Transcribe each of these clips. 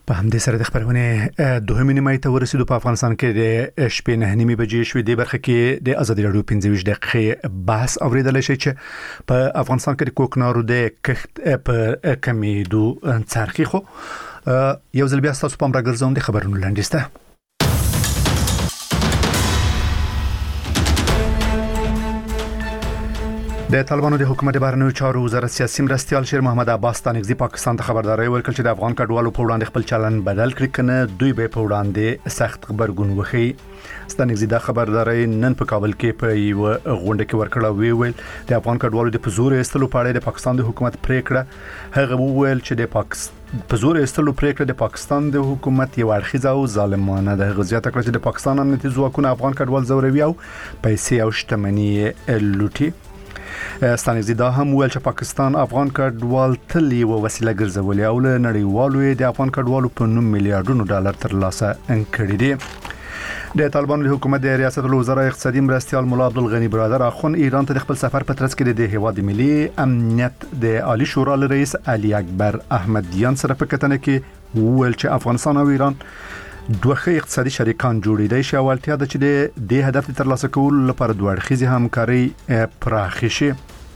په همدې سره د خبرونه دوه نیمه ته ورسېدو. په افغانستان کې د شپې 9:30 بجې شوې. د برخه کې د ازادي راډیو 25 دقیقې بحث اوریدل شي چې په افغانستان کې د کوکنارو د کښت په کمیدو څرخي خو یو ځل بیا تاسو پام راګرځوم د خبرونو لاندې. د طالبانو د حکومت بهرنیو چارو وزارت سیاسي مرستیال شیر محمد عباس تانګزی پاکستان ته خبرداري ورکړه چې د افغان کډوالو په وړاندې خپل چلن بدل کړي کنه دوی به په وړاندې سخت خبرګون وخی. تانګزی دا خبرداري نن په کابل کې په یو غونډه کې ورکړه. ویل د افغان کډوالو د پزور استلو په اړه د پاکستان د حکومت پریکړه هغه وویل چې د پاکستان پزور استلو پریکړه د پاکستان د حکومت یو اړخیزه او ظالمانه د غزيات کړ چې د پاکستان امنیتي ځواکونه افغان کډوال زوروي او پیسې او شتمنۍ لوټي. ستانګزی دا هم ویل چې پاکستان افغان کډوال تل یو وسیله ګرځولې او له نړیوالو د افغان کډوالو په 9 میلیارډونو ډالر ترلاسه کړي دي. د طالبانو حکومت د ریاست الوزرا اقتصادي مرستیال مولا عبدالغنی برادر اخون ایران ته د خپل سفر په ترڅ کې د هیواد ملي امنیت د عالی شورا رئیس علي اکبر احمدیان سره په کتنه کې ویل چې افغانستان او ایران دوه اقتصادي شریکان جوړیدای شي او اړتیا ده چې د هدف ترلاسه کولو لپاره دوه اړخیزه همکاري پراخه شي.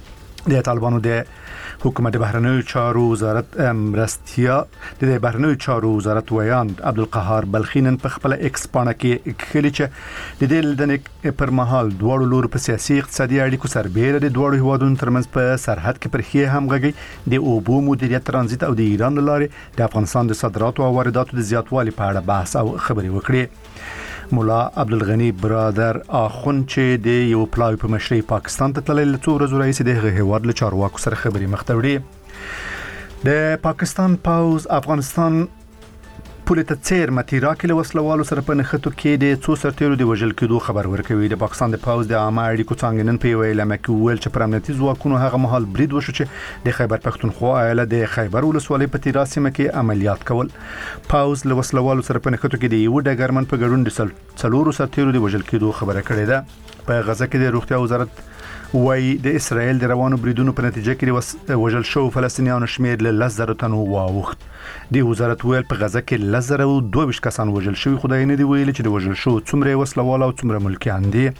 د طالبانو د حکومت بهرنیو چارو وزارت مرستیال د بهرنیو چارو وزارت ویاند عبدالقهار بلخینن په خپل ایکس پاڼه کې کړي چې د دې لدنې پر مهال دوه لور په سیاسي اقتصادي اړیکو سربېره د دوه هیوادونو ترمنځ په سرحد کې پرخي همغږي د اوبو مدیریت ترانزیت او د ایران لارې د افغانستان د صادراتو او وارداتو د زیاتوالي په اړه بحث او خبري وکړي. مولا عبدالغنی برادر اخون چې د یو پلاوی په مشرۍ پاکستان ته تللی له څو ورځې راهیسې د هیواد له چارواکو سره خبري مخته وړي. د پاکستان پوز افغانستان پولیس ته چیر متیرا کې له وسلوالو سره په نښتو کې د څو سرتیرو د وژل کېدو خبر ورکوي. د پاکستان د پوز د عامه اړیکو څنګه نن په ویل مکه ویل چې پر امنیتي ځواکونو هغه مهال برید وشو چې د خیبر پښتونخوا ایله د خیبر ولسوالۍ په تیرا سیمه کې عملیات کول. پوز له وسلوالو سره په نښتو کې د یو ډګرمن په ګډون د څلورو سرتیرو د وژل کېدو خبره کړې ده. په غزه کې د روغتیا وزارت وای د اسرائیل د روانو بریدونو په نتیجه کې وژل شو فلسطینیانو شمیر له 10,000 تنو واوښت. د وزارت ویل په غزه کې 10,022 کسان وژل شوی. خدای نه دی ویل چې د وژل شو څومره وسلوال او څومره ملکیان دي.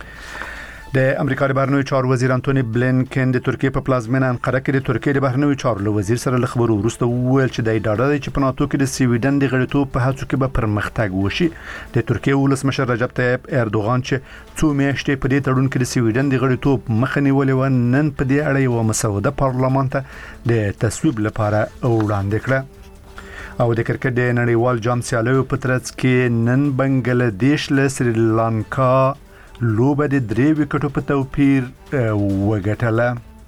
د امریکا د بهرنیو چارو وزیر انټونی بلینکن د ترکیې په پلازمینه انقره کې د ترکیې د بهرنیو چارو وزیر سره له خبرو وروسته ویل چې د ډاډه دی چې په ناتو کې د سویډن د غړیتوب په هڅو کې به پرمختګ وشي. د ترکیې ولسمشر رجب طیب اردوغان چې څو میاشتې په دې تړون کې د سویډن د غړیتوب مخه نیولې و نن په دې اړه یو مسوده پارلمان ته د تصویب لپاره وړاندې کړه. او د کرکټ د نړیوال جام سیالیو په ترڅ کې نن بنگلاديش له سریلانکا لوبه د 3 وکټو په توپیر وګټله.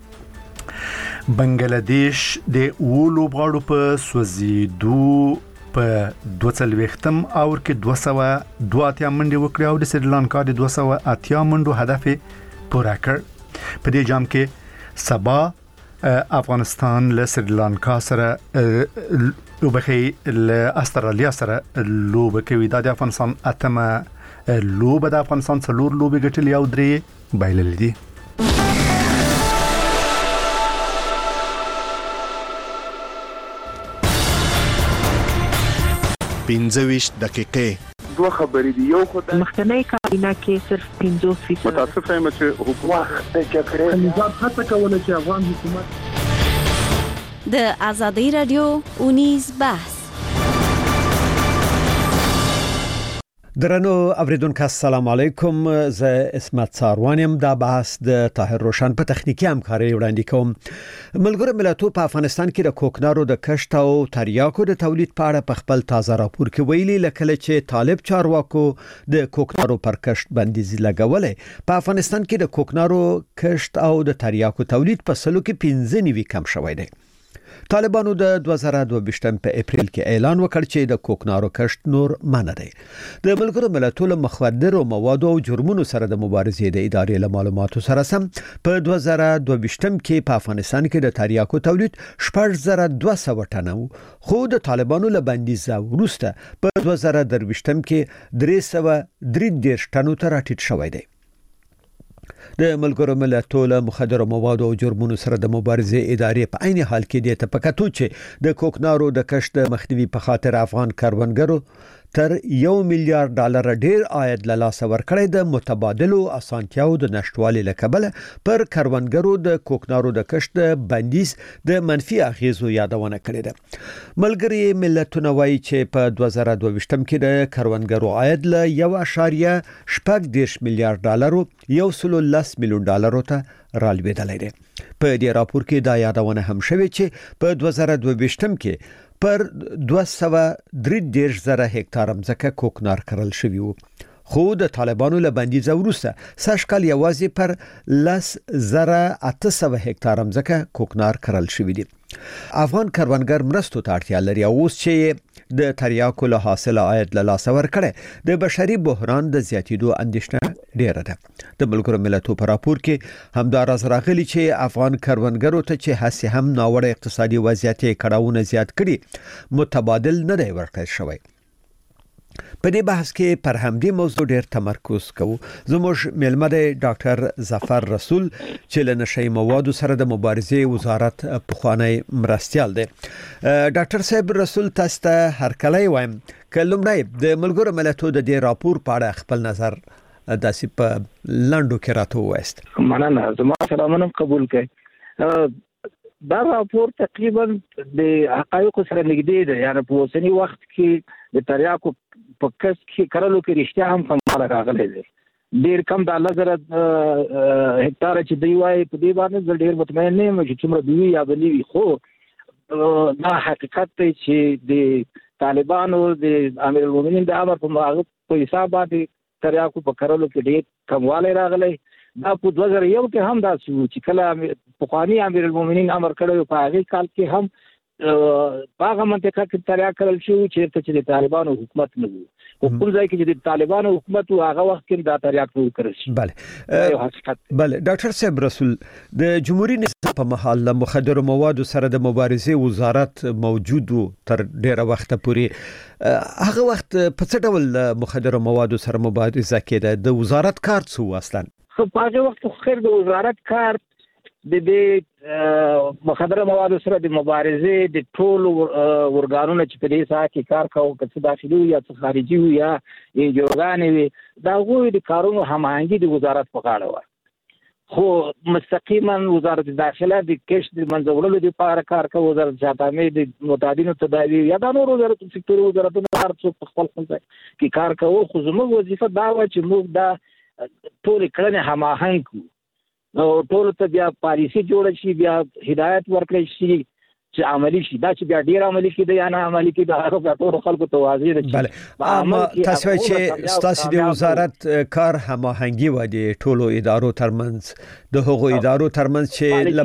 بنگلاديش د لوبغاړو په سوزیدو په 240م اور کې 282 منډه وکړه او د سریلانکا د 280 منډو هدف پوره کړ. په دې جام کې سبا افغانستان له سریلانکا سره وبخي له استرالیا سره لوبه کوي. د افغانستان اتمه لوبه د افغانستان څلور لوبې ګټلې او 3 بایللې دي. 25 دقیقې دوه خبرې دي. یو خدای مخکنی کابینه کې صرف 50% متاسف یم چې حکومت جګړه نظام هڅه کوله چې افغان حکومت د ازادي رادیو اونیز بحث. درنو اوریدونکو السلام علیکم. زه اسمت ساروانم. دا بحث د طاهر روشن په تخنیکی همکاري وړاندې کوم. ملګرو ملتونو په افغانستان کې د کوکنارو د کښت او تریاکو د تولید په اړه په خپل تازه راپور کې ویلي لکه چې طالب چارواکو د کوکنارو پر کښت بندیز لګولې. په افغانستان کې د کوکنارو کښت او د تریاکو تولید په سلو کې 15 کم شوی دی. طالبانو د 2022 په اپریل کې اعلان وکړ چې د کوکنارو کښت نور منع دی. د ملګرو ملتونو مخدر او مواد او جرمونو سره د مبارزې د ادارې له معلوماتو سره سم په 2022 کې په افغانستان کې د تریاکو تولید 4200 ټنه خو د طالبانو له بندیز وروسته په 2023 کې 333 ټنو ته راټیټ شوی دی. د ملګرو ملتونو له مخدر موادو او جرمونو سره د مبارزې ادارې په عین حال کې د تپکاتو چې د کوکنارو د کشت مخنیوي په خاطر افغان کاروانګرو تر $1 ملیارډ ډیر عاید له لاسه ورکړی د متبادلو اسانتیاو د نشټوالي لکبل پر کاروانګرو د کوکنارو د کشت بندیز د منفي اغیزو یادونه کړې ده. ملګری ملتونه وایي چې په 2022 کې د کاروانګرو عاید له $1.8 ملیارډ $110 ملیون ته رالوېدلی دی. په دې راپور کې دا یادونه هم شوې چې په 2022 کې پر 233,000 هکتار ځمکه کوکنار کرل شوی وو، خو د طالبانو له بندیز وروسته سږکال یوازې پر 10,800 هکتار ځمکه کوکنار کرل شوی دی. افغان کاروانګر مرستو ته اړتیا لري او اوس چې د تریاکو له حاصل عاید له لاسه ورکړي د بشري بحران د زیاتېدو اندېښنه ډیره ده. د ملګرو ملتونو په راپور کې همداراز راغلي چې افغان کاروانګرو ته چې هڅې هم ناوړه اقتصادي وضعیت کړهونه زیات کړي متبادل نه دی ورکړل شوی. په دې بحث کې پر همدې موضوع ډېر تمرکز کوو. زموږ میلمه دی ډاکټر ظفر رسول چې له نشئی موادو سره د مبارزې وزارت پخوانی مرستیال دی. ډاکټر صاحب رسول تاسو ته هرکلی وایم. کلمړی د ملګرو ملتونو د دې راپور په اړه خپل نظر داسې په لاندو کې راته وایست. مننه. زما سلامونه قبول کړئ. دا راپور تقریبا د حقایقو سره نږدې دی. یعنی په اوسنی وخت کې د تریاکو په کس کې کرلو کې رښتیا هم کمال راغلی دی. ډیر کم د 10,000 هکتار چې دی وایي په دې باندې ډیر مطمئن نه یم چې څومره دی یا بلی وي، خو دا حقیقت دی چې د طالبانو د امیر المؤمنین د امر په حساب باندې تریاکو په کرلو کې ډیر کموالی راغلی. دا په 2001 کې هم دا چې کله پخوانی امیر المؤمنین امر کړی په هغه کال کې هم هغه منطقه کې تریاک کرل شو چې د طالبانو حکومت نه و. کوم ځای کې چې د طالبانو حکومت و هغه وخت کې دا تریاک نه وکړل شي. بله ډاکټر صاحب رسول د جمهوریت نظام په محل له مخدر موادو سره د مبارزې وزارت موجود تر ډیره وخت پورې هغه وخت په څه ډول مخدر موادو سره مبارزه کېده؟ د وزارت کار څه اصلا؟ خو په هغه وخت خیر د وزارت کار د مخدر موادو سره د مبارزې د ټولو ورګانونو چې په دې ساحه کې کار کوي، که څه داخلي وي یا څه خارجي وي یا انجوګانې وي، دا هغوی د کارونو هماهنګي د وزارت په غاړه وه. خو مستقیما وزارت داخله د کشت د منځه لپاره کار کوي، وزارت جاپامې د معتادینو تداوی یا د نورو وزارتونو سکتوري وزارتونو هر څوک په خپل کې کار کوي. خو زموږ وظیفه دا وه چې موږ دا ټول کړنې هماهنګ کړو او ټول ته بیا پالیسي جوړ شي، بیا هدایت ورکړي شي چې عملی شي. دا چې بیا ډیر عملی کېده یا نه عملی کېده هغه ټول خلکو ته واضح ده. بله تاسو چې ستاسو د وزارت کار هماهنګي و د ټولو ادارو ترمنځ، د هغو ادارو ترمنځ چې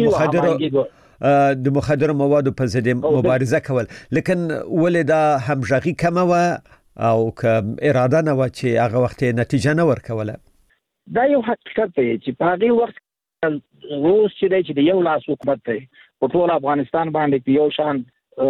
له د مخدر موادو په ضد مبارزه کول، لیکن ولې دا همغږي کمه و او که اراده نه و چې هغه وخت نتیجه نه ورکوله؟ دا یو حقیقت دی چې په هغه وخت روس چې دی چې د یو لاس حکومت دی په ټول افغانستان باندې په یو شان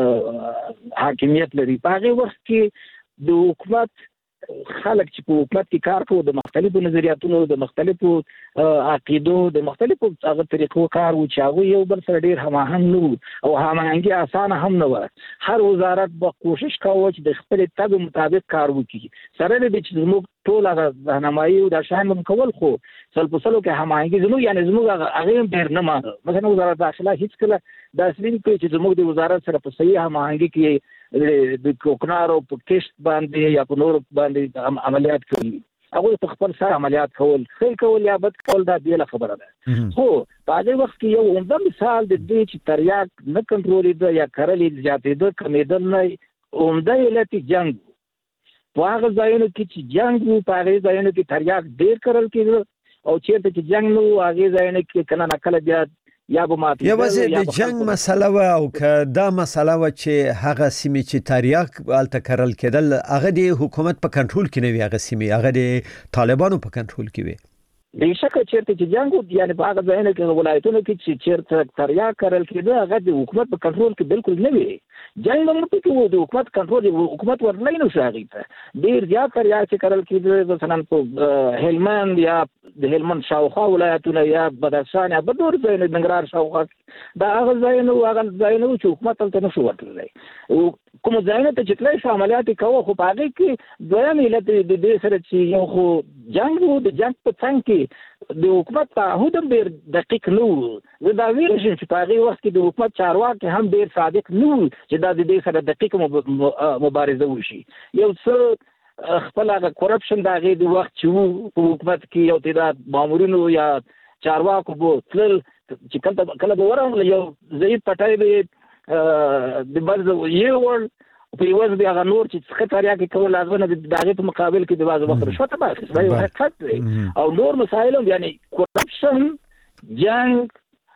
حاکمیت لري. په هغه وخت کې د حکومت خلک چې په حکومت کې کار کوي د مختلفو نظریاتونو، د مختلفو عقیدو، د مختلفو هغه طریقو کار و چې هغه یو بل سره ډیر هماهنګ نه و او هماهنګي اسانه هم نه و. هر وزارت به کوشش کوي چې د خپل طبع مطابق کار وکړي. سره دې چې زموږ ټول هغه راهنمایي او د شامل کول، خو سلپسلو کې هماهنګي زموږ یعنی زموږ هغه ډیر نه مانه. مثلا وزارت داخله هیڅ کله دا اصلي کوي چې زموږ د وزارت سره په صحیح هماهنګي کې د کوکنارو په کشت باندې یا په نور باندې عملیات کوي. هغه په خپل سره عملیات کول، خیر کول یا بد کول دا بیل خبره ده. خو په هغه وخت کې یو عمده مثال د دې چې تریاک نه کنټرولېده یا کرلې زیاتېده کمېدل نه عمده علت جنګ. په هغه ځایونو کې چې جنګ و په هغه ځایونو کې تریاک ډیر کرل کېده او چیرته چې جنګ نو هغه ځایونو کې کنه نکله بیا یا به ماته یوازې د جنگ مسله و او که دا مسله و چې هغه سیمې چې تریاک الته کرل کېدل هغه د حکومت په کنټرول کې نه وي، هغه سیمې هغه د طالبانو په کنټرول کې وي. بېشکه چیرته چې جنګ یعنی په هغه ځایونو کې ولایتونو کې چې چیرته تریاک کرل کېده هغه د حکومت په کنټرول کې بالکل نه وي. جنگ هم پکې وو د حکومت کنټرول حکومت ورلای نو شاغي ته ډیر زیات یا چې کړل کېږي مثلا په هلمند یا د هلمند شاوخوا ولایتونه یا بدخشان یا بدور ځای نه ننګرهار شاوخوا دا هغه ځای نو چې حکومت تل نه شو ورتللی کوم ځای نه چې تلای عملیات کوي خو په هغه کې دویم علت د دې سره چې یو خو جنگ وو د جنگ په څنګ کې د حکومت تعهد هم ډیر دقیق نه وو زه دا ویل شم چې په هغه وخت کې د حکومت چارواکي هم ډیر صادق نه وو چې دا د دې سره دقیق مبارزه وشي یو څه خپل هغه کرپشن دا غي د وخت چې وو په حکومت کې یو تعداد مامورینو یا چارواکو بو تل چې کله به ورغله یو ضعیف پټای به د برز یو ور په یوه بیا هغه نور چې څه تریا کې کول لازم نه د هغه په مقابل کې د بعض وخت رشوت به دا یو حقیقت دی او نور مسایل هم یعنی کرپشن جنگ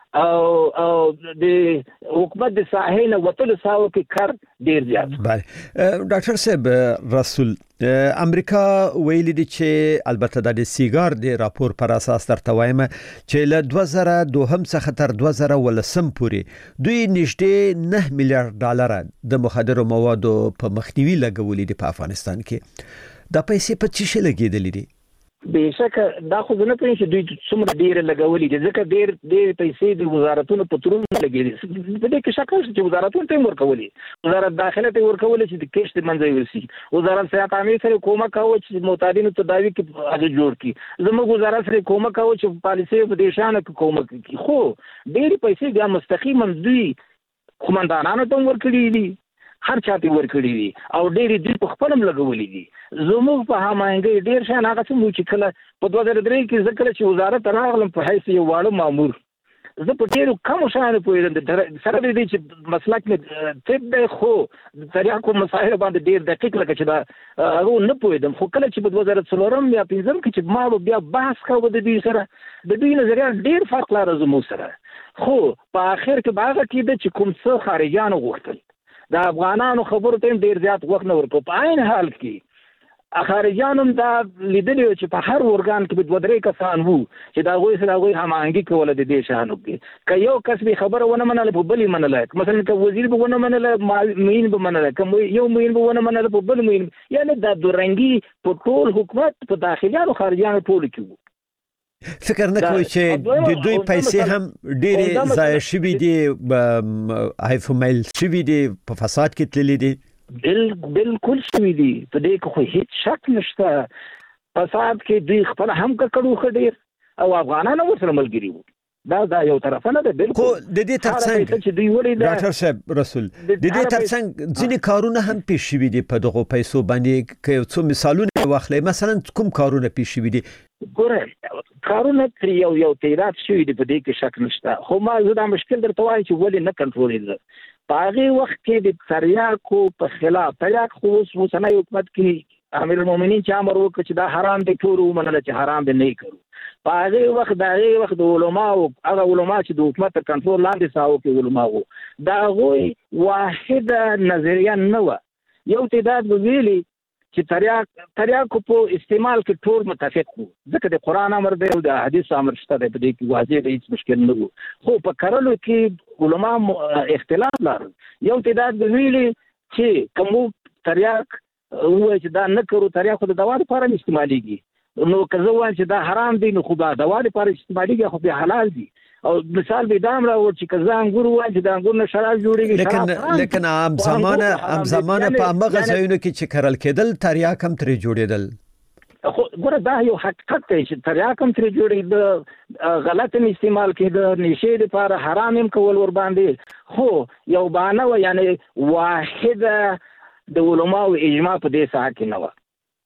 او د حکومت د ساحې نه وتل ساو کې کار ډیر زیات بله ډاکټر صاحب رسول امریکا ویلي دي چې البته د سیګار د راپور پر اساس ترته وایم چې له 2002 څخه تر 2010 پورې دوی نږدې 9 میلیارډ ډالر د مخدرو موادو په مخنیوي لګولې دي په افغانستان کې دا پیسې په څه شي لګېدلې دي بهشکه دا خو نه پېښ چې دوی څومره ډیر لګولې دي ځکه ډیر پیسې د وزارتونو په ترونه لګېدي په دې کې شک نشته چې وزارتونو ته ورکولې وزارت داخله ته ورکولې چې د کېشت منځوي ورسي وزارت صحت عامه سره کومه کوي چې معتادینو تداوی کې هغه جوړ کړي زموږ وزارت سره کومه کوي چې پالیسي په دیشانه کې کومه کوي خو ډیر پیسې بیا مستقیما دوی قومندانانو ته ورکړي دي هر چاته ورکړي دي او ډېری دوی په خپلم لګولې دي زموږ په هماهنګي ډېر شان هغه چې کله په 2003 کې ذکر چې وزارت راغلم په حیث یو واړه مامور زه په ډېرو کم شان پوهیدم سره دې چې مسلک مې طب دی خو د تریاکو مسایل باندې ډېر دقیق لکه چې دا هغه نه پوهیدم خو کله چې په 2004 یا 2005 کې چې ما بیا بحث کوو د دې سره د دې نظریه ډېر فرق لري زموږ سره خو په اخر کې باغه کې چې کوم څه خارجيانو غوښتل د افغانانو خبرو ته ډیر زیات وخت نه ورکو په عین حال کې خارجيانو دا لیدلی چې په هر ورګان کې به 2-3 کسان وو چې دا غوي سره غوي هماهنګي کوله د دې شانو کې که یو کس به خبره ونه منله په بلی منله مثلا که وزیر به ونه منله مین به منله کوم یو مین به ونه منله په بل مین یعنی دا دورنګي په ټول حکومت په داخليانو خارجيانو ټول کې فکر نه کوي چې د دوی پیسې هم ډېرې ضایع شوي دي هایفومیل شوي دي په فساد کې تللي دي بالکل شوي دي په دې کې خو هیڅ شک نشته فساد کې دوی خپل هم کړو ډېر او افغانانو ورسره ملګري وو دا یو طرف نه ده بالکل د دې ترڅنګ چې دوی ولې ډاکټر صاحب رسول د دې ترڅنګ ځینې کارونه هم پیښ شوي دي په دغه پیسو باندې که څو مثالونه واخلئ مثلا کوم کارونه پیښ شوي دي ګوره کارونه یو تعداد شوي دي په دې کې شک نشته خو ما زه دا مشکل درته وایم چې ولې نه کنټرولېږي په هغه وخت کې د تریاکو په خلاف تریاک خو اوسنۍ حکومت کې امیر المؤمنین چې امر وکړ چې دا حرام دي ټول ومنله چې حرام دي نه کوي په هغه وخت د علماء او هغه علماء چې د حکومت تر کنټرول لاندې ساو کې علماء وو دا غوي واحده نظریه نه و یو تعداد ویلي چې تریاکو په استعمال کې ټول متفق وو ځکه د قران امر دی او د حدیث امر شته په دې کې واضح دی هیڅ مشکل نه وو خو په کارلو کې علما اختلاف لري یو تعداد ویلي چې کوم تریاک وای چې دا نه کړو تریاکو د دوا لپاره استعمالېږي نو که زه وایم چې دا حرام دي نو خو دا دوا لپاره استعمالېږي خو به حلال دي او مثال به دام راوړ چې که زه انګور وایم چې د انګور نه شراب جوړېږي لیکن عام زمانه په هغه ځایونو کې چې کرل کېدل تریاک هم ترې جوړېدل خو ګوره دا یو حقیقت دی چې تریاک هم ترې جوړېده غلط هم استعمال کېده نشې لپاره حرام هم کول ور باندې خو یو بهانه وه یعنې واحده د علماو اجماع په دې ساحه کې نه وه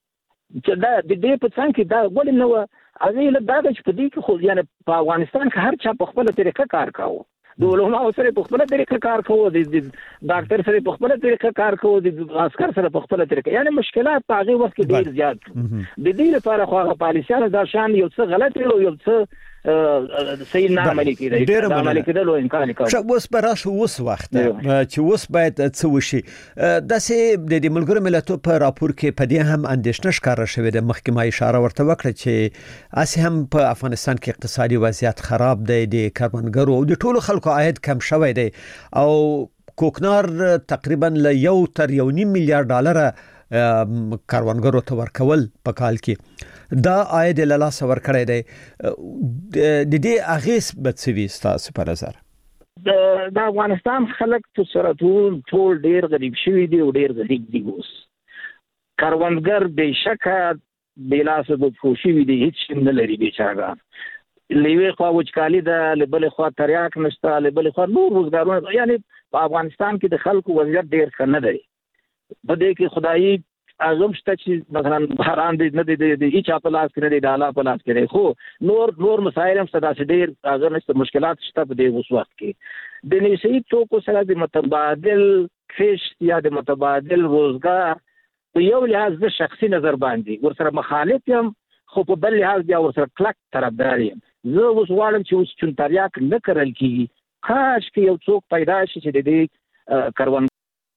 چې دا د دې په څنګ کې دا ولې نه وه هغې له دا ده چې په دې کې خو یعنې په افغانستان کې هر چا په خپله طریقه کار کاوه د علماو سره په خپله طریقه کار کوو د ډاکټر سره په خپله طریقه کار کوو د عسکر سره په خپله طریقه یعنی مشکلات په هغې وخت کې ډېر زیات د دې لپاره خو هغه پالیسیانو دا شان یو څه غلط او یو څه صحیح نه عملي کېدی عملي کېدلو امکان نه کوي اوس به راشو اوس وخت چې اوس باید څه وشي داسې د ملګرو ملتونو په راپور کې په دې هم اندېښنه ښکاره شوې ده مخکې ما اشاره ورته وکړه چې هسې هم په افغانستان کې اقتصادي وضعیت خراب دی د کروندګرو او د ټولو خلکو عاید کم شوی دی او کوکنار تقریبا ل 1 تر 1.5 میلیارډ ډالر کاروانګرو ته ورکول په کال کې دا عاید له لاس ورکړی دی د دې اغیز بڅوي تاسو په نظر د افغانستان خلک ته سره ټول ډیر غریب شوي دي او ډیر غریب دي اوس کاروانګر بهشکه بلاسه د خوشي وي دي هیڅ نه لري بیچاره لیوي خو وچکالي د لبل خو تریاک نشته لبل خو نور روزګارونه یعنی په افغانستان کې د خلکو وضعیت ډیر ښه نه دی په دې کې خدایي اغم شته چې مثلا بحران دې نه دي د هیڅ په لاس کې نه دي د اعلی په لاس کې خو نور مسایل هم ستاسو ډیر اگر نشته مشکلات شته په دې اوس وخت کې د نشي توکو سره د متبادل فیش یا د متبادل روزګار په یو لحاظ د شخصي نظر باندې ورسره مخالف یم خو په بل لحاظ بیا ورسره کلک طرفدار یم زه اوس غواړم چې اوس چونتریاک نه کرل کیږي کاش کې یو څوک پیدا شي چې د دې کاروان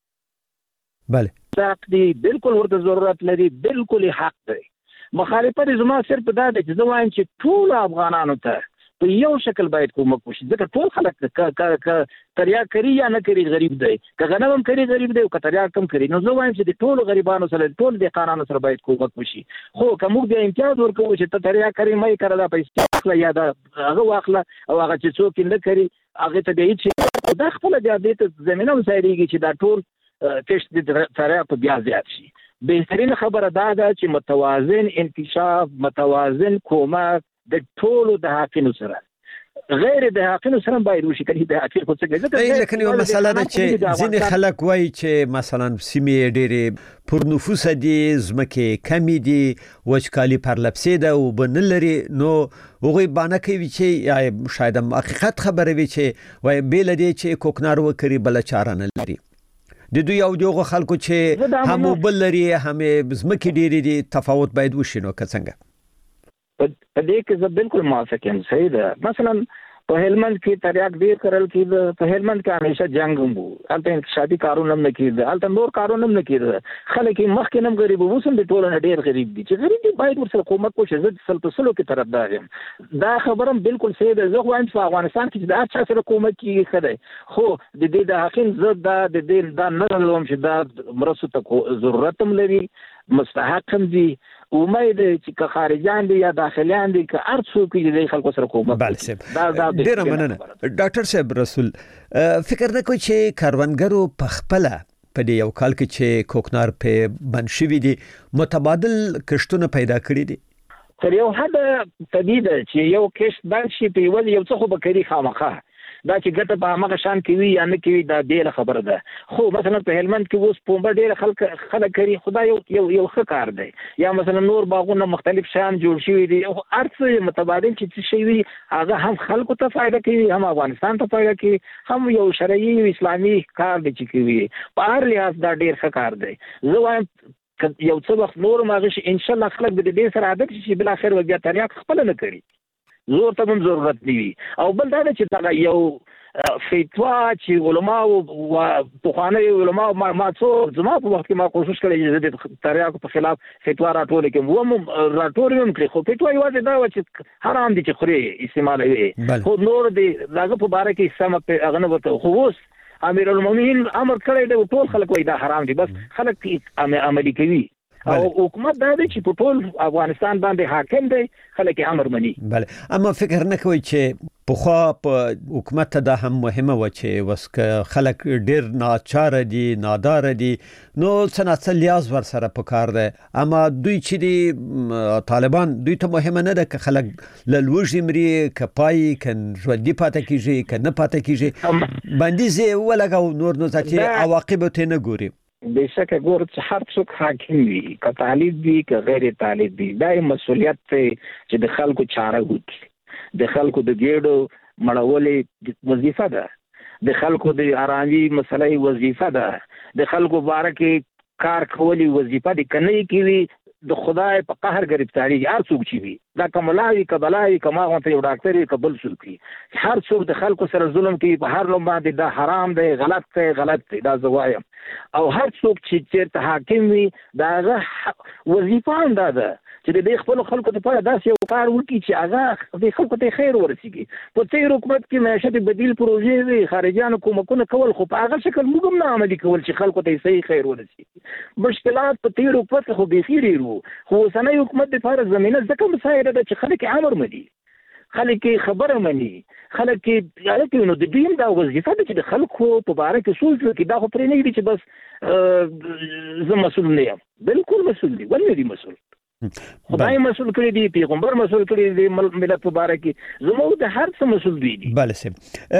بله حق دی بالکل ورته ضرورت لري بالکل حق دی مخالفت زما صرف دا دی چې زه وایم چې ټول افغانانو ته په یو شکل باید کومک وشي ځکه ټول خلک تریاک کوي یا نه کوي غریب دی که غنم هم کوي غریب دی او که تریاک هم کوي نو زه وایم چې د ټولو غریبانو سره ټول د قانون سره باید کومک وشي خو که موږ د امتیاز ورکوو چې ته تریاک کوي مې کړه دا پیسې واخله یا دا هغه واخله او هغه چې څوک نه کوي هغه ته دی چې دا خپل د دې زمينه مسایریږي چې دا ټول کښت د تریاک په بیا زیات شي بهترین خبره دا ده چې متوازن انکشاف متوازن کومک د ټولو د حقینو سره غیر د حقینو سره باید وشي کله د حقیقت څه کوي لکه یو مسله ده چې ځینې خلک وایي چې مثلا سیمې ډېرې پر نفوس دي زمکه کمی دي وچکالي پر لپسې ده او بنلري نو هغه باندې کوي چې شاید حقیقت خبره وي چې وای بیل دي چې کوکنار وکړي بل چاره نه لري د دوی او دغه خلکو چې هم بل لري هم زمکه ډېرې دي تفاوت باید وشي نو څنګه په دې کې زه بالکل موافق یم صحیح ده مثلا په هلمند کې تریاک ډیر کرل کېده په هلمند کې همیشه جنگ وو هلته انقشافي کارونه نه کېده هلته نور کارونه نه کېده خلک مخکې هم غریب وو سم د ټولو ډیر غریب دي چې غریب دي باید ورسره کومک وشي زه سلسلو کې طرفدار یم دا خبرم بالکل صحیح ده زه وایم چې افغانستان کې دا هر څه کومک کیږي خدای خو د دې د حقین زه د دې دا نه لوم چې دا مرسته ته ضرورت هم لري مستحق هم دي امید چې خارجان دي یا داخليان دي که هر څوک دې خلکو سره کومک بله صاحب ډیر مننه ډاکټر صاحب رسول فکر نه کوي چې کاروانګرو په خپل په دې یو کال کې چې کوکنار په بنشوي دي متبادل کشتونه پیدا کړی دي تر یو حد طبيعي ده چې یو کشت بنشي په یو څه خو بکری خامخه دا چې ګټه په هغه شان کوي یا نه کوي دا ډیره خبره ده خو مثلا په هلمند کې اوس پومبه ډیره خلک کوي خدای یو ښه کار دی یا مثلا نور باغونه مختلف شان جوړ شوي دي او ارڅ متبادل چې شي وي هغه هم خلکو ته فائدہ کوي هم افغانستان ته فائدہ کوي هم یو شرعي او اسلامي کار دی چې کوي په هر لحاظ دا ډیر ښه کار دی زه وایم یو څه وخت نور ماغش ان شاء الله خلک د دې سره عادت شي بل اخر وګیا تریاک خپل نه کوي زور ته هم ضرورت دی او بل دا چې دا یو فتوا چې علماء او پخوانی علماء ما څو زما په وخت کې ما کوشش کړی چې د تریاکو په خلاف فتوا راټول کړم و راټول هم کړی خو فتوا یوازې دا و چې حرام دي چې خوري استعمالوي خو نور دی داغه په باره کې سم په اغنه وته خو اوس امیر المؤمنین امر کړی دی ټول خلک وایي دا حرام دي بس خلک عملي کوي او حکومت دا دی چې په ټول افغانستان باندې حاکم دی خلک امر مني بله اما فکر نه کوي چې په خو حکومت ته دا هم مهمه و چې وسکه خلک ډیر ناچار دي نادار دي نو څنګه لیاز ور سره پکار ده اما دوی چې دي طالبان دوی ته مهمه نه ده چې خلک لوژي مري کپای کن ژوندۍ پاتې کیږي کنه پاتې کیږي باندې زه ولګاو نور نو ځکه عواقب ته نه ګوري بشکه ګور چې هر څوک حاکم وي که طالب وي که غیر طالب وي دا مسؤلیت ته چې د خلکو چاره وکړي د خلکو د ګېډو مړولې وظیفه ده د خلکو د آرامي مسلې وظیفه ده د خلکو باره کې کار کولی وظیفه دي کنه کوي د خدای په قهر گرفتاری هر څوک چی وي دا کملای کبلای کما غونته یو ډاکټر کبل څوک هر څوک د خلکو سره ظلم کوي په هر لوم باندې دا حرام دی غلط دی دا زوایم او هر څوک چې چیرته حاکم وي دا وظیفه هم ده چې د خپل خلکو لپاره داسې یو کار وکړي چې هغه د خلکو ته خیر ورسیږي. په تیر حکومت کې معیشت بدیل پروژې وي، خارجيانو کومکونه کول، خو په هغه شکل موږ هم نه عملي کول چې خلکو ته صحیح خیر ورسیږي. مشکلات په تیر حکومت کې خو بيخي ډېر وو، خو اوسنۍ حکومت لپاره زمينه ځکه مساعده ده چې خلک امر مني، خلک خبره مني، خلک یاله نو د دې دا وظیفه ده چې د خلکو په باره کې سوچ وکړي. دا خو پرې نه دي چې بس زه مسؤل نه یم، بالکل مسؤل دي، ولې دي مسؤل؟ خدای مسؤل کړی دی، پیغمبر مسؤل کړی دی، ملت مبارک زموږ د هر څه مسؤل دی. بله سم.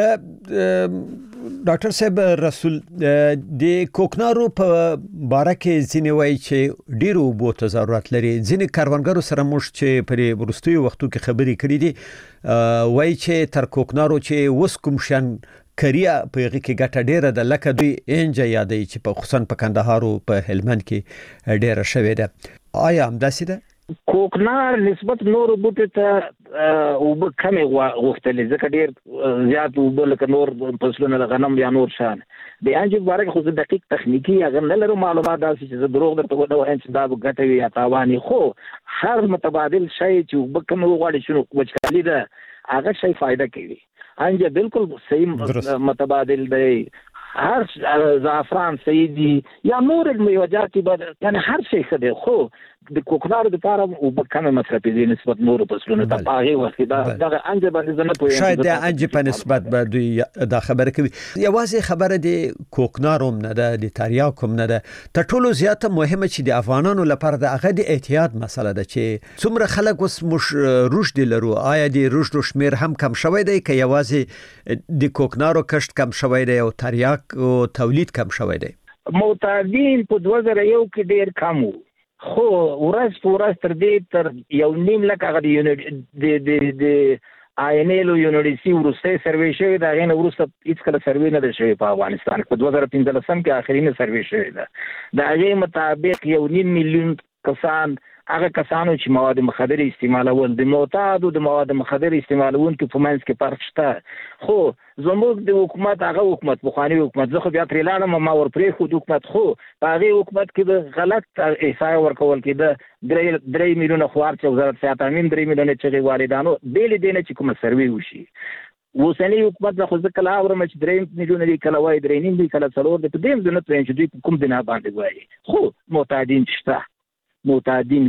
ډاکټر صاحب رسول د کوکنارو په باره کې ځینې وایي چې ډیرو اوبو ته ضرورت لري. ځینې کاروانګرو سره موږ چې په وروستیو وختو کې خبرې کړې دي وایي چې تر کوکنارو چې وس کوم شان کریا په هغه کې ګټه ډیره ده، لکه دوی انجا یادوي چې په خصوصا په کندهار او په هلمند کې ډیره شوې ده. آیا همداسې ده؟ کوکنار نسبت نور بوټو ته اوبه کمې غوښتلې، ځکه ډیر زیات اوبه لکه نور فصلونه د غنم یا نور شان د انجو بارک خو دقیق تخنیکی هغه نه لرو معلومات داسې چې زه دروغ درته وایم چې دا به ګټه وي یا تاوان. خو هر متبادل شی چې اوبه کمې وغواړي شنو وچکالي ده هغه شی فایده کوي. انجا بالکل صحیح متبادل دی، هر زعفران صحیح دي یا نور المیوجات یعنی هر شی ښه دی. خو د کوکنارو لپاره اوبه کمې مصرفې دي نسبت نورو فصلونو ته. په هغې وخت کې دغه انجا باندې زه نه پوهېږم، شاید د انجا په نسبت به دوی دا خبره کوي. یوازې خبره د کوکنارو هم نه ده، د تریاکو هم نه ده، تر ټولو زیاته مهمه چې د افغانانو لپاره د هغه د احتیاط مسله ده چې څومره خلک اوس موږ رشد لرو، آیا د رشد شمیر هم کم شوی دی که یوازې د کوکنارو کښت کم شوی دی او تریاکو تولید کم شوی دی؟ معتادین په 2001 کې ډیر کم وو، خو ورځ په ورځ تر دې تر 1.5 لک هغه د INL یونیورسيټي ورسته سروې شوی دا غینه ورسته هیڅ کله سروې نه ده شوی په افغانستان په 2015 کې اخرینه سروې شوی ده. د هغه مطابق 1.5 میلیون کسان هغه کسانو چې مواد مخدر استعمالول، د معتادو د مواد مخدر استعمالونکو په منځ کې فرق شته. خو زموږ د حکومت هغه حکومت بخوانی حکومت زه خو بیا ترې لاړم ما ورپرې خو د حکومت خو په هغې حکومت کې د غلط احصایه ورکول کېده 3 میلیونه خوار چې وزارت صحت امین 3 میلیونه چې والدانو بېلې دې نه چې کومه سروې وشي. اوسنی حکومت خو زه کله اورم چې 3 میلیونه دی کله وایي 3.5 دی کله 4 دی په دې هم زه نه پوهېږم چې دوی په کوم بنا باندې وایي. خو معتادین شته، معتادین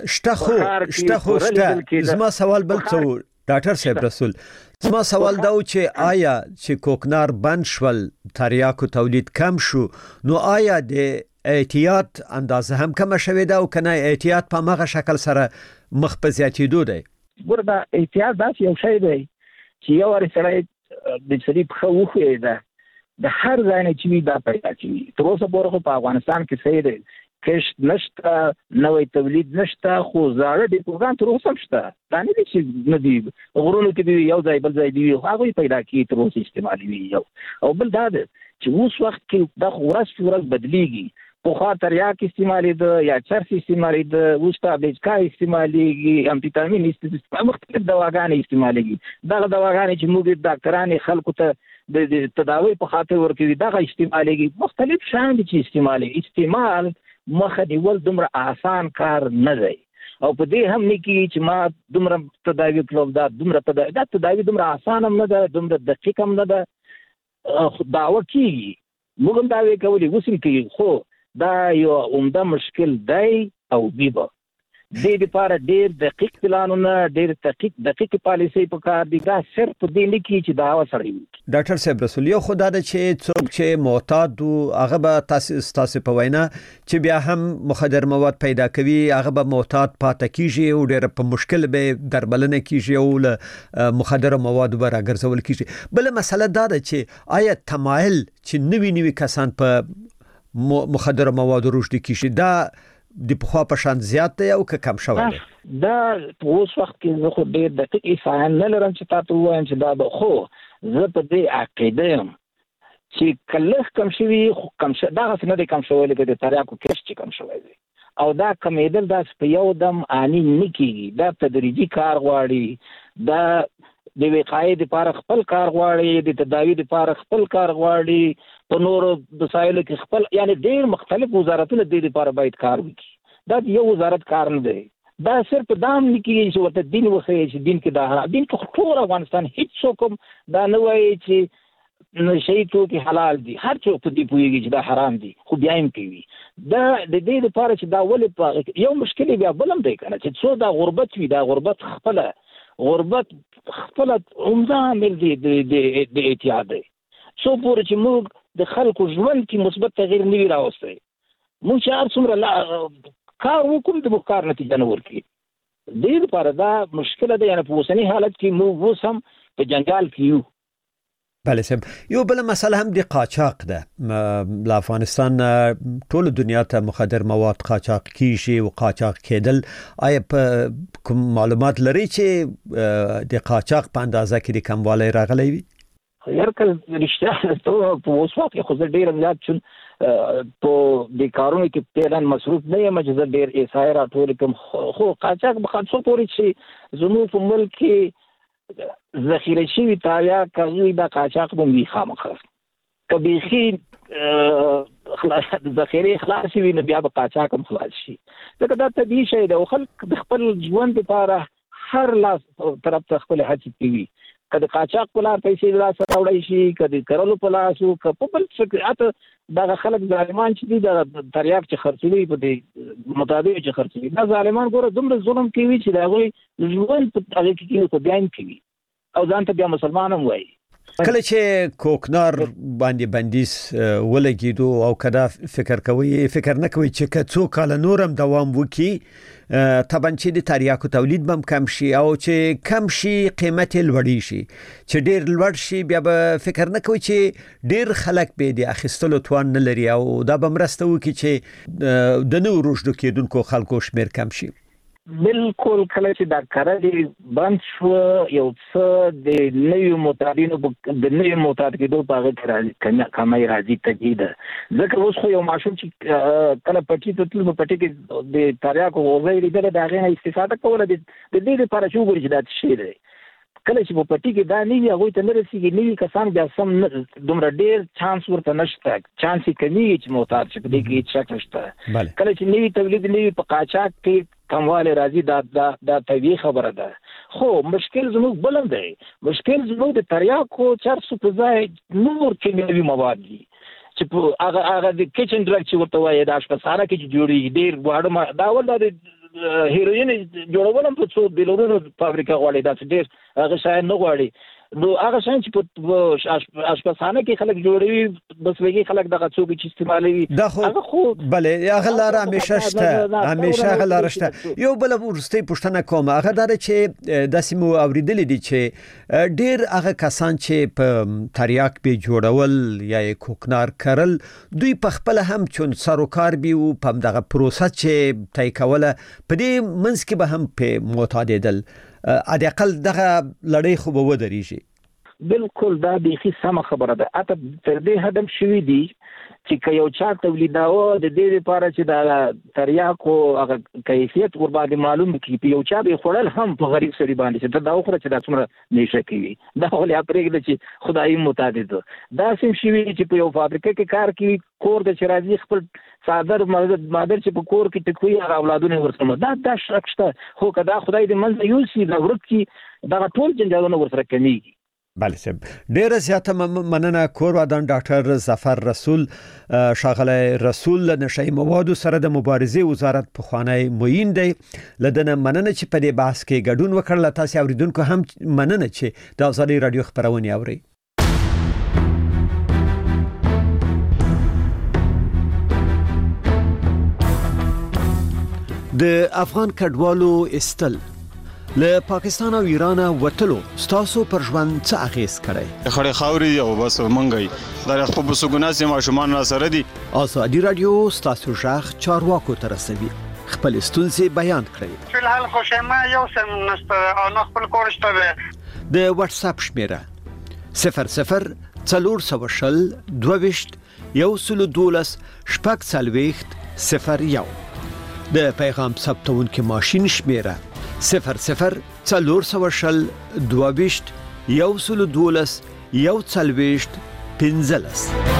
شته. زما سوال بل څه ډاکټر صاحب رسول، زما سوال دا و چې آیا چې کوکنار بند شول، تریاکو تولید کم شو، نو آیا د احتیاط اندازه هم کم شوې ده او کنه احتیاط په مغه شکل سره مخ په زیاتېدو دی؟ ګوره احتیاط داسې یو شی دی چې یو وارې سړی د سړي پښه وښویې ده د هر ځای نه چې وي دا پیدا کوي. تر اوسه پورې خو په افغانستان کې صحیح دی، کشت نشته، نوې تولید نشته، خو زاړه ډیپوګان تر اوسه هم شته. دا نه دي چې نه دي، غرونو کې دي یو ځای بل ځای دي هغوی پیدا کېږي تر اوسه استعمالوي. یو او بل دا ده چې اوس وخت کې دا ورځ په ورځ بدلیږي. پخوا تریاک استعمالېده یا چرس استعمالېده، اوس تابلیجکا استعمالېږي، امفیتامین مختلف دواګانې استعمالېږي. دغه دواګانې چې موږ ډاکټرانې خلکو ته د تداوی په خاطر ورکوي دغه استعمالېږي. مختلف شیان دي چې استعمالېږي. استعمال مخه نیول دومره آسان کار نه دی او په دې هم نه کېږي چې ما دومره تداوی کړم، دا تداوی دومره آسان هم نه ده، دومره دقیق هم نه ده. دعوه کېږي، موږ هم دعوې کولې اوس هم کېږي، خو دا یو عمده مشکل دی او بیبه دې لپاره ډېر دقیق پلانونه، ډېر دقیق پالیسۍ پکار دي. دا صرف په دې نه کېږي چې دعوه سړی وي. ډاکټر صاحب رسول، یو خو دا ده چې څوک چې معتاد و هغه به تاسو په وینا چې بیا هم مخدر مواد پیدا کوي هغه به معتاد پاتې کېږي او ډېر په مشکل به درملنه کېږي او له مخدر موادو به راګرځول کېږي. بله مسله دا ده چې آیا تمایل چې نوي کسان په مخدر موادو رشد کېږي دا د پخوا په شان زیات دی او که کم شوی دی؟ دا په اوس وخت کې زه خو ډېر دقیق احصایه نه لرم چې تاسو ووایم چې دا به، خو زه په دې عقیده یم چې که لږ کم شوي خو دغسې نه دی کم شوی لکه د تریاکو کشت چې کم شوی دی. او دا کمیدل داسې په یو دم آني نه کېږي، دا تدریجي کار غواړي، دا د وقایې دپاره خپل کار غواړي، د تداوي دپاره خپل کار غواړي، په نورو وسایلو کې خپل، یعنی ډېر مختلف وزارتونه دې دپاره باید کار وکړي. دا یو وزارت کار نه دی، دا صرف دام نکیږي چې ورته دین وخی چې دین کې دا حرام دین کې ټول افغانستان هیڅ څوک دا نه وایي چې نشي توکي حلال دي هر څوک په دې پوهیږي چې دا حرام دي خو بیا هم کوي دا د دې لپاره چې دا ولې یو مشکل بیا بلم دی کنه چې څو دا غربت وي دا غربت خپل عمده عامل دی د اعتیاد دی څو پورې چې موږ د خلکو ژوند کې مثبت تغییر نه وي راوستي موږ چې هر څومره کار وکړو د کار نتیجه نه ورکړي دې لپاره دا مشکله ده یعنی په اوسني حالت کې موږ اوس هم په جنجال کې یو بله سم یو بل مسله هم د قاچاق ده له افغانستان ټول دنیا ته مخدر مواد قاچاق کیږي او قاچاق کېدل آیا په کوم معلومات لري چې د قاچاق په اندازه کې د کموالی راغلی وي هر کله رښتیا ته په اوس وخت کې خو زه ډېر زیات شون په د کارونو کې پیران مصروف نه یم چې زه ډېر ایسای راټول کوم خو قاچاق به خاصو پورې چې زموږ په ملک کې ذخیره شوی تایا کوي دا قاچاق به وي خامخا کبي خي ذخیره خلاص وي نه بیا به قاچاق هم خلاص شي ځکه دا طبيعي شی دی او خلک د خپل ژوند لپاره هر لاس طرف ته خپل هڅې کوي کله قاچاق په لار پیسې لا سره وړي شي کله کرلو په لاس او کپل څه دا خلک ظالمان چې دي دا تریاک چې خرڅوي په دې مطابق چې خرڅوي دا ظالمان ګوره دومره ظلم کوي چې دا غوي ژوند په هغه کې خو بیان کوي او ځان ته بیا مسلمان هم وایي کله چې کوکنار باندې بندیز ولګیدو او کدا فکر نه کوي چې کڅو کال نورم دوام وکي طبعا چې د تریاکو تولید بم کم شي او چې کم شي قیمت لوړی شي چې ډیر لوړ شي بیا به فکر نه کوي چې ډیر خلک به د اخیستلو توان نه لري او دا به مرسته وکړي چې د نو روشدو کېدونکو خلکو شمیر کم شي بالکل کله چې دا کاري بند شو یو څه د نویو معتادینو د نویو معتاد کېدو په هغه کې کمای راځي تجدید ځکه اوس خو یو ماشوم چې کله پټي ته تل په پټي کې د تریاکو وځي لري دا هغه استفاده کوله د دې لپاره چې وګوري چې دا شی دی کله چې په پټي کې دا نه وي هغه ته نه رسیږي نوی کسان بیا سم دومره ډیر چانس ورته نشته چانس یې کمی چې معتاد شي په دې کې شک نشته کله چې نوی تولید نوی په قاچاق کې کمواله راځي دا طبيعي خبره ده خو مشکل زموږ بلند دی مشکل زموږ د تریاکو 400 په ځای نور کیمیاوي مواد دي چې هغه د کچن ډرګ چې ورته وایي د اشپزخانه کې جوړي ډیر واړه دا ول د هیروین جوړول هم په څو بلورونو فابریکه غواړي دا ډیر هغه شای نه غواړي نو هغه شای چې په اشپزخانه کې خلک جوړوي بس لګي خلک دغه څوک چې استعمالوي هغه خو بله هغه لار همیشه لار شته یو بل ورسته پښتنه کوم هغه دار چې د سیمو اوریدل دي چې ډیر هغه کسان چې په تریاک به جوړول یا کوکنار کرل دوی په خپل هم چون سروکار بي او په دغه پروسه چې تای کوله په دې منځ کې به هم په معتادل اقل دغه لړۍ خو به ودرېږي بالکل دا بيخي سم خبره ده اته تر دې هدف شوی دی چې یو چا تولیداو د دې لپاره چې دا تریاکو هغه کیفیت ور باندې معلوم کی یو چا به خړل هم په غریب سړي باندې چې دا اوخره چې دا څومره نشه کوي دا ولې اپریګل چې خدای متعدد دا سم شوی چې په یو فابریکه کې کار کوي کور د چرایي خپل صادر مادر چې په کور کې ټکوي هغه اولادونه ورسره دا شرکشته خو کدا خدای دې منځ یوسي دا ورک کی دا ټول جنجالونه ورسره کمیږي بله سب ډیره زیاته مننه کورودان ډاکټر ظفر رسول شاغله رسول نشئی موادو سره د مبارزې وزارت په خوانی موین دی لدنه مننه چې په دې بحث کې ګډون وکړل تاسو اوریدونکو هم مننه چې د ازادي رادیو خبرونه اوري د افغان کډوالو استل له پاکستان او ایران وټلو ستاسو پر ژوند څه اغیز کړي خړې خاوري او بس منګي دا خپل بسګوناسي ماشومان را سره دي ازادي رادیو ستاسو ژغ چارواکو تر رسوي خپل ستونزې بیان کړئ فلحال خوشما یو سم نست او نو خپل کورشته د واتس اپ شمیره 00 400 22 112 شپږ څلوېښت 01 د پیغام ثبتون کې ماشين شمیره 00 400 22 112 140 15